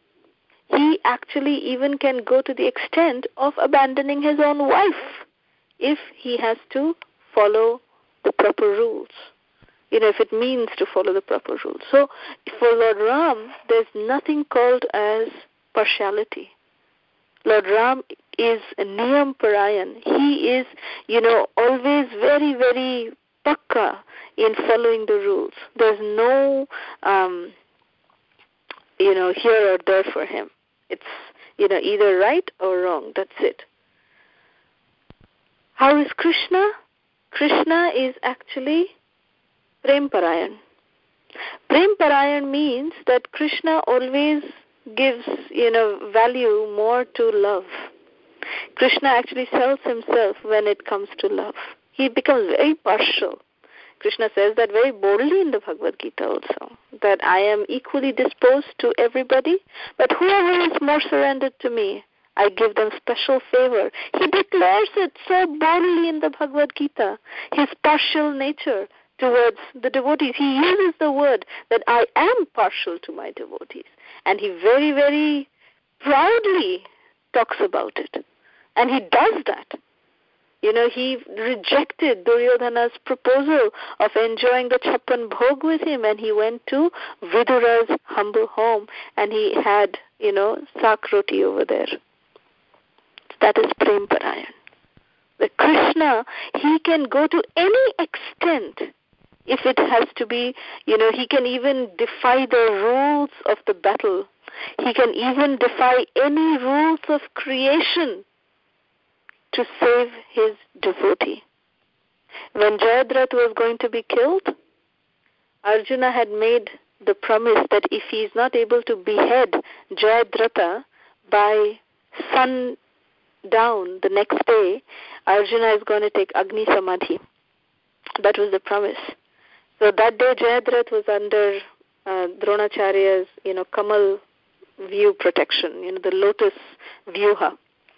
He actually even can go to the extent of abandoning his own wife if he has to follow the proper rules. You know, if it means to follow the proper rules. So for Lord Ram, there's nothing called as partiality. Lord Ram is Niyam Parayan. He is, you know, always very, very pakka in following the rules. There's no, um, you know, here or there for him. It's, you know, either right or wrong. That's it. How is Krishna? Krishna is actually Prem Parayan. Prem Parayan means that Krishna always gives, you know, value more to love. Krishna actually sells himself when it comes to love. He becomes very partial. Krishna says that very boldly in the Bhagavad Gita also, that I am equally disposed to everybody, but whoever is more surrendered to me, I give them special favor. He declares it so boldly in the Bhagavad Gita, his partial nature towards the devotees. He uses the word that I am partial to my devotees. And he very, very proudly talks about it. And he does that. You know, he rejected Duryodhana's proposal of enjoying the Chappan Bhog with him, and he went to Vidura's humble home, and he had, you know, sak roti over there. That is Prem Parayan. The Krishna, he can go to any extent if it has to be, you know, he can even defy the rules of the battle. He can even defy any rules of creation to save his devotee. When Jayadratha was going to be killed, Arjuna had made the promise that if he is not able to behead Jayadratha by sundown the next day, Arjuna is going to take Agni Samadhi. That was the promise. So that day Jayadratha was under uh, Dronacharya's, you know, Kamal view protection, you know, the lotus vyuha.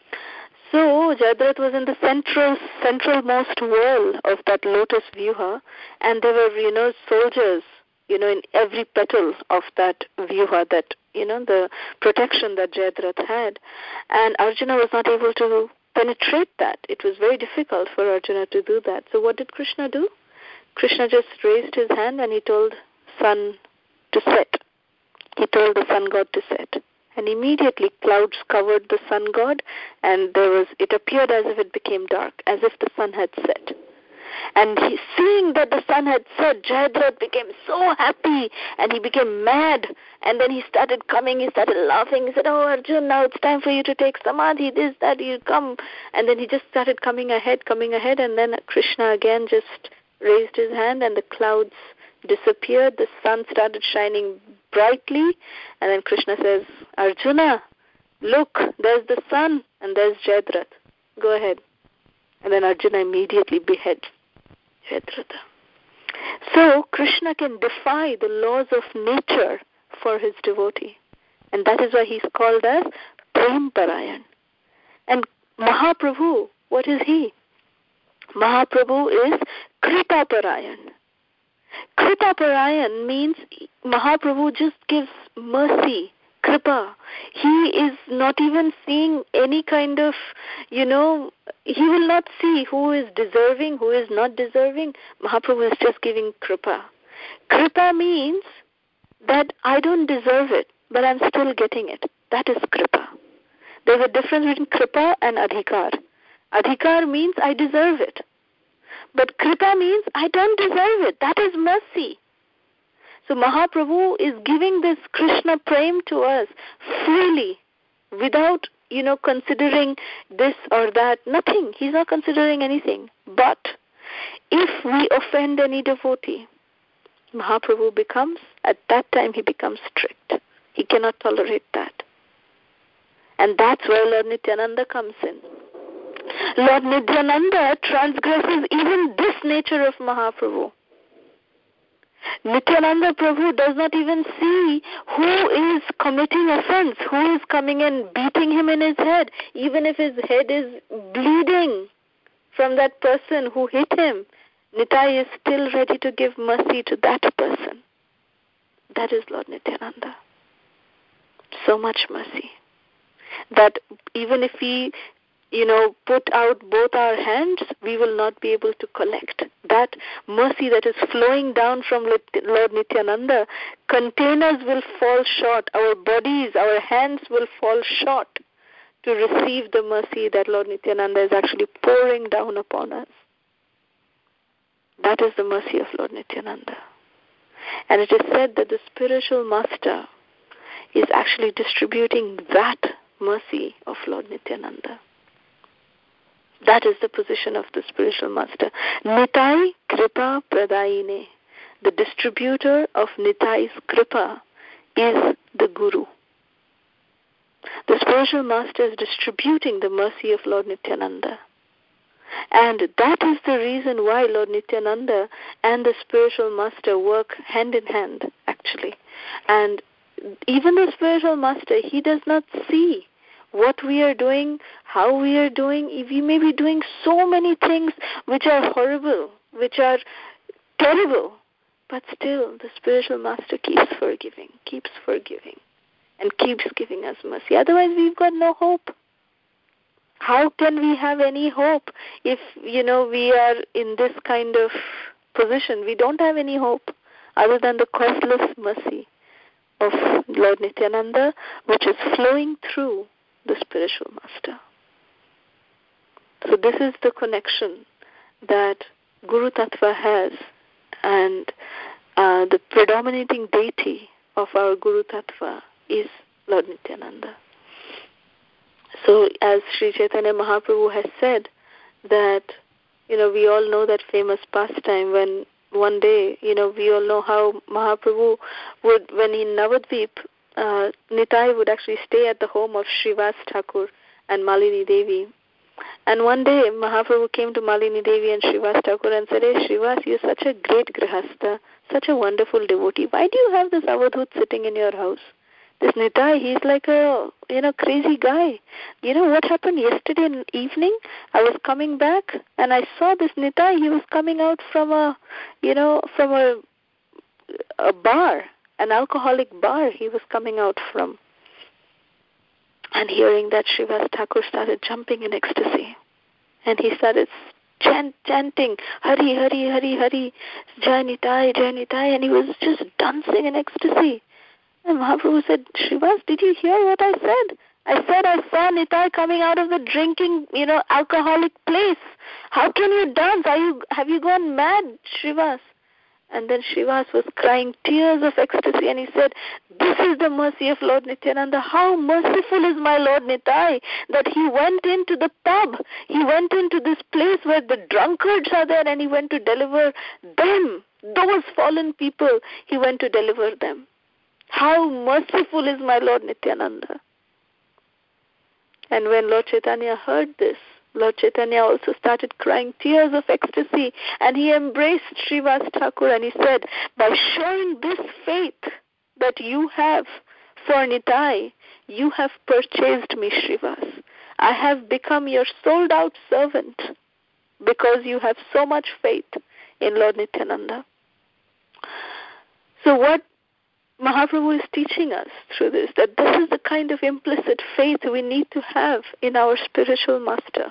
So Jayadratha was in the central, centralmost wall of that lotus vyuha, and there were, you know, soldiers, you know, in every petal of that vyuha, that, you know, the protection that Jayadratha had. And Arjuna was not able to penetrate that. It was very difficult for Arjuna to do that. So what did Krishna do? Krishna just raised his hand and he told sun to set. He told the sun god to set. And immediately clouds covered the sun god, and there was, it appeared as if it became dark, as if the sun had set. And he, seeing that the sun had set, Jayadratha became so happy, and he became mad. And then he started coming, he started laughing. He said, "Oh, Arjun, now it's time for you to take samadhi, this, that, you come." And then he just started coming ahead, coming ahead, and then Krishna again just raised his hand, and the clouds disappeared. The sun started shining brightly, and then Krishna says, "Arjuna, look, there's the sun, and there's Jayadratha. Go ahead." And then Arjuna immediately beheads Jayadratha. So Krishna can defy the laws of nature for his devotee, and that is why he's called as Prem Parayan. And Mahaprabhu, what is he? Mahaprabhu is Kripa Parayan. Kripa Parayan means Mahaprabhu just gives mercy, kripa. He is not even seeing any kind of, you know, he will not see who is deserving, who is not deserving. Mahaprabhu is just giving kripa. Kripa means that I don't deserve it, but I'm still getting it. That is kripa. There's a difference between kripa and adhikar. Adhikar means I deserve it. But kripa means I don't deserve it. That is mercy. So Mahaprabhu is giving this Krishna prem to us freely, without, you know, considering this or that. Nothing. He's not considering anything. But if we offend any devotee, Mahaprabhu becomes, at that time he becomes strict. He cannot tolerate that. And that's where Lord Nityananda comes in. Lord Nityananda transgresses even this nature of Mahaprabhu. Nityananda Prabhu does not even see who is committing offense, who is coming and beating him in his head, even if his head is bleeding from that person who hit him. Nitai is still ready to give mercy to that person. That is Lord Nityananda. So much mercy that even if we, you know, put out both our hands, we will not be able to collect. That mercy that is flowing down from Lord Nityananda, containers will fall short. Our bodies, our hands will fall short to receive the mercy that Lord Nityananda is actually pouring down upon us. That is the mercy of Lord Nityananda. And it is said that the spiritual master is actually distributing that mercy of Lord Nityananda. That is the position of the spiritual master. Nitai Kripa Pradayine. The distributor of Nitai's Kripa is the Guru. The spiritual master is distributing the mercy of Lord Nityananda. And that is the reason why Lord Nityananda and the spiritual master work hand in hand, actually. And even the spiritual master, he does not see what we are doing, how we are doing. We may be doing so many things which are horrible, which are terrible, but still the spiritual master keeps forgiving, keeps forgiving, and keeps giving us mercy. Otherwise, we've got no hope. How can we have any hope if, you know, we are in this kind of position? We don't have any hope other than the causeless mercy of Lord Nityananda, which is flowing through the spiritual master. So this is the connection that Guru Tattva has, and uh, the predominating deity of our Guru Tattva is Lord Nityananda. So as Sri Chaitanya Mahaprabhu has said that, you know, we all know that famous pastime when one day, you know, we all know how Mahaprabhu would, when in Navadvip, uh, Nitai would actually stay at the home of Srivas Thakur and Malini Devi. And one day Mahaprabhu came to Malini Devi and Srivas Thakur and said, hey Srivas, you're such a great grihastha, such a wonderful devotee. Why do you have this Avadhut sitting in your house? This Nitai, he's like a, you know, crazy guy. You know what happened yesterday in evening? I was coming back and I saw this Nitai. He was coming out from a, you know, from a, a bar, an alcoholic bar he was coming out from. And hearing that, Srivas Thakur started jumping in ecstasy. And he started chant, chanting, Hari, Hari, Hari, Hari, Jai Nitai, Jai Nitai. And he was just dancing in ecstasy. And Mahaprabhu said, Srivas, did you hear what I said? I said I saw Nitai coming out of the drinking, you know, alcoholic place. How can you dance? Are you, have you gone mad, Srivas? And then Srivas was crying tears of ecstasy and he said, this is the mercy of Lord Nityananda. How merciful is my Lord Nitai that he went into the pub. He went into this place where the drunkards are there and he went to deliver them, those fallen people. He went to deliver them. How merciful is my Lord Nityananda. And when Lord Chaitanya heard this, Lord Chaitanya also started crying tears of ecstasy and he embraced Srivas Thakur and he said, by showing this faith that you have for Nitai, you have purchased me, Srivas. I have become your sold out servant because you have so much faith in Lord Nityananda. So what Mahaprabhu is teaching us through this, that this is the kind of implicit faith we need to have in our spiritual master.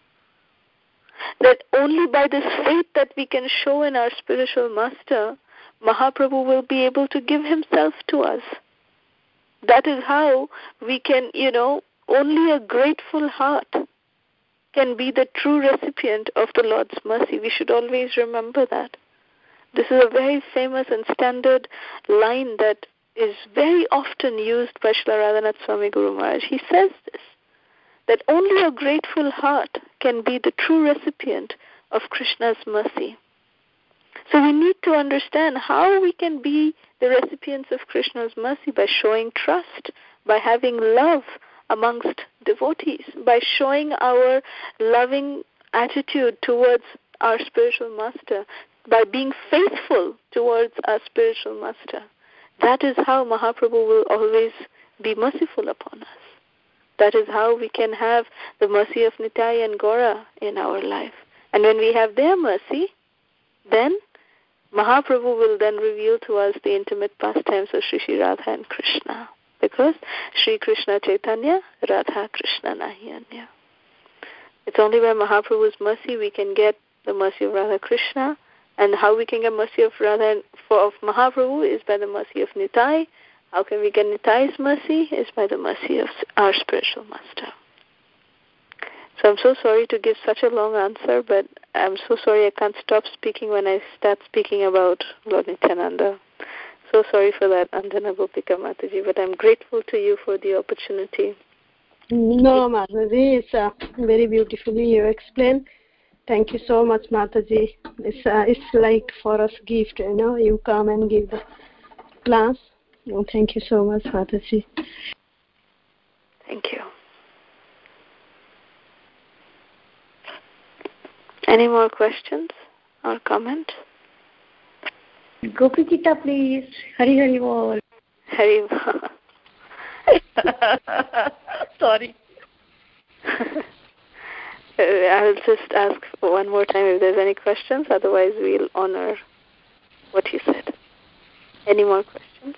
That only by this faith that we can show in our spiritual master, Mahaprabhu will be able to give himself to us. That is how we can, you know, only a grateful heart can be the true recipient of the Lord's mercy. We should always remember that. This is a very famous and standard line that is very often used by Srila Radhanath Swami Guru Maharaj. He says this, that only a grateful heart can be the true recipient of Krishna's mercy. So we need to understand how we can be the recipients of Krishna's mercy by showing trust, by having love amongst devotees, by showing our loving attitude towards our spiritual master, by being faithful towards our spiritual master. That is how Mahaprabhu will always be merciful upon us. That is how we can have the mercy of Nitai and Gaura in our life. And when we have their mercy, then Mahaprabhu will then reveal to us the intimate pastimes of Sri Sri Radha and Krishna. Because Sri Krishna Chaitanya, Radha Krishna Nahi Anya. It's only by Mahaprabhu's mercy we can get the mercy of Radha Krishna. And how we can get mercy of Radha and for of Mahaprabhu is by the mercy of Nitai. How can we get Nitai's mercy? Is by the mercy of our spiritual master. So I'm so sorry to give such a long answer, but I'm so sorry I can't stop speaking when I start speaking about Lord Nityananda. So sorry for that, Andana Gopika Mataji, but I'm grateful to you for the opportunity. No, Mataji, it's uh, very beautifully you explained. Thank you so much, Mataji. It's uh, it's like for us gift, you know. You come and give the class. Oh, thank you so much, Mataji. Thank you. Any more questions or comments? Gopi Gita, please. Hari Hari Bol. Hari Bol. Sorry. I'll just ask one more time if there's any questions. Otherwise, we'll honor what you said. Any more questions?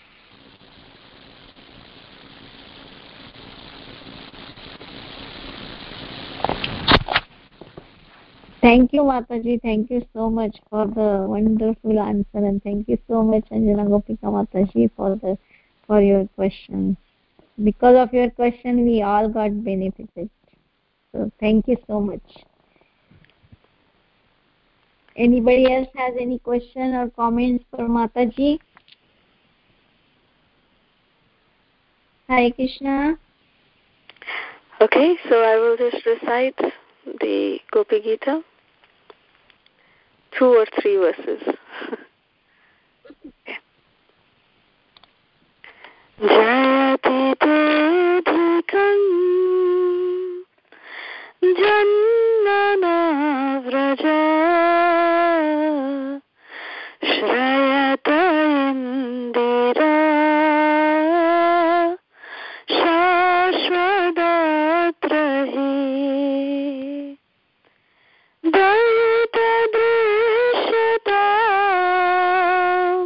Thank you, Mataji. Thank you so much for the wonderful answer, and thank you so much, Anjana Gopika Mataji, for the for your question. Because of your question, we all got benefited. So thank you so much. Anybody else has any question or comments for Mataji? Hare Krishna. Okay, so I will just recite the Gopi Gita, two or three verses. Okay. Jayati te dhikam जन्मना व्रजा श्रयत Indira शाश्वतत्रहि दयितदृश्यतां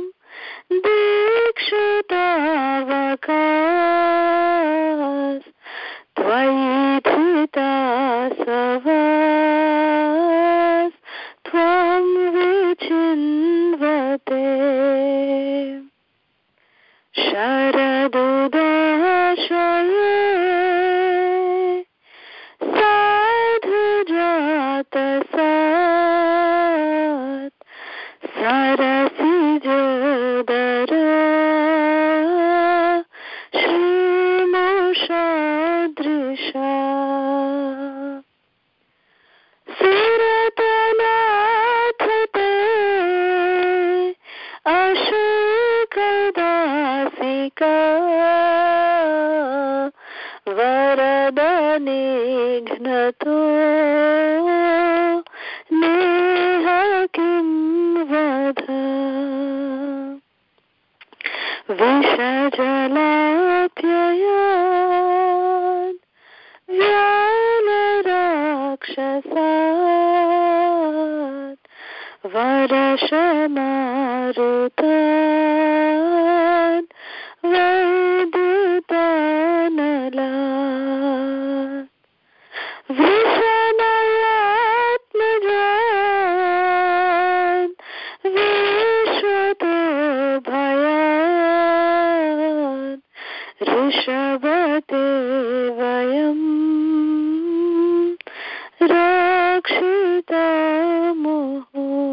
दीक्षितावकाश त्वयि धृतासवास त्वं विचिन्वते शरदुदाशये साधुजातसात् सरसिजोदर श्रीमुषादृशा सुरतनाथते अशोकदासिका वरदनिघ्नतो नेह किं वद विषजलाप्ययान् व्यालराक्षसान् वरशमारुतान् वैद्युतानलान् वृषणयात्मजान् विश्वतो भयान् ऋषभते वयम् रक्षितामः।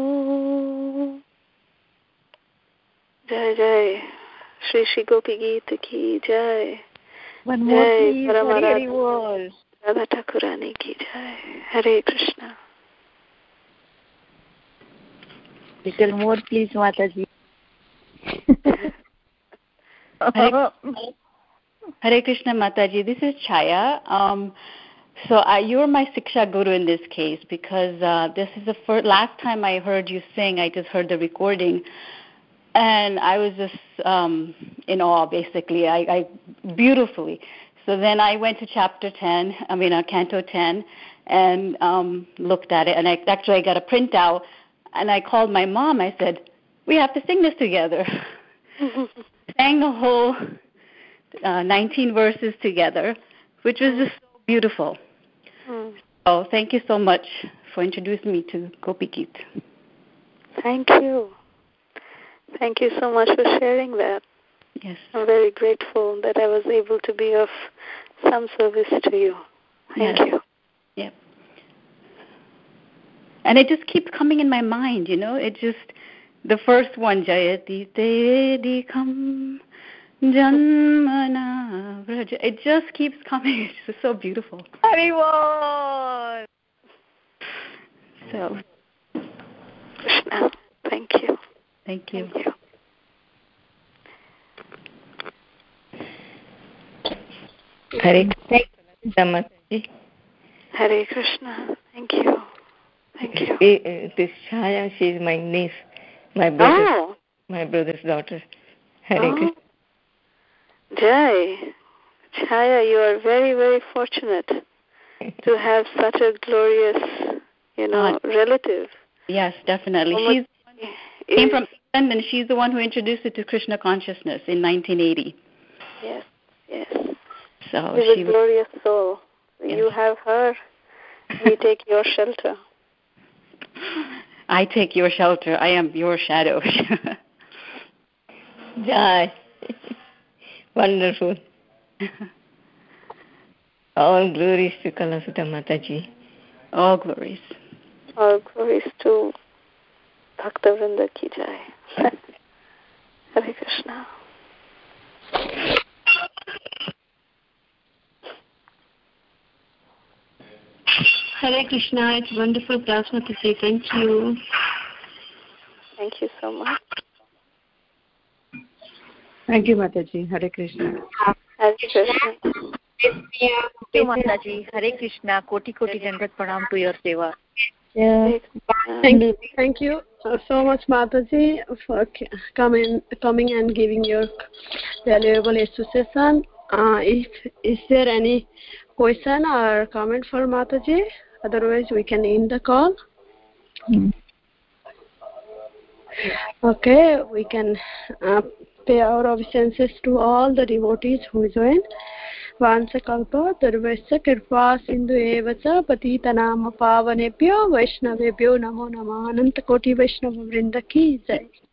जय जय श्री श्री गोपी गीत की जय। One more, जय please. परम Hari, Hari, Radha Bol. Radha Thakurani की जय। हरे Krishna. Little more, please, Mataji. Hare, Hare Krishna Mataji, this is Chaya. Um, so uh, you're my Siksha Guru in this case because uh, this is the first, last time I heard you sing, I just heard the recording. And I was just um, in awe, basically, I, I beautifully. So then I went to chapter ten, I mean, uh, canto ten, and um, looked at it. And I actually I got a printout, and I called my mom. I said, we have to sing this together. Sang the whole uh, nineteen verses together, which was just so beautiful. Mm. So thank you so much for introducing me to Gopi Geet. Thank you. Thank you so much for sharing that. Yes. I'm very grateful that I was able to be of some service to you. Thank yes. you. Yep. And it just keeps coming in my mind, you know. It just, the first one, Jayati Te Dikam Janmana Vraja. It just keeps coming. It's just so beautiful. Haribol! So. Krishna, thank you. Thank you. Thank you. Hare Krishna. Hare Krishna. Thank you. Thank you. This Chaya, she is my niece, my brother, oh. my brother's daughter. Hare oh. Krishna. Jai, Chaya, you are very, very fortunate to have such a glorious, you know, uh, relative. Yes, definitely. Oh, she's is, came from England, and she's the one who introduced it to Krishna consciousness in nineteen eighty. Yes, yes. So she's she a glorious soul. Yes. You have her. We take your shelter. I take your shelter. I am your shadow. Jai. Wonderful. All glories to Kalasutta Mataji. All glories. All glories to Bhaktavrinda ki jai. Hare Krishna. Hare Krishna. It's wonderful class, Mataji. Thank you. Thank you so much. Thank you, Mataji. Hare Krishna. Hare Krishna. Thank you, Mataji. Hare Krishna. Koti koti dandat pranam to your seva. Yeah. Thank you. Thank you so much, Mataji, for coming, coming and giving your valuable association. Uh, if is there any question or comment for Mataji? Otherwise, we can end the call. Mm. Okay, we can uh, pay our obeisances to all the devotees who joined. Vansakalpa Durvasya Kirpa Sindhu Evacha Patitanam Pavanebhyo Vaishnavebhyo Namo Namah Ananta Koti Vaishnava Vrinda Ki Jai.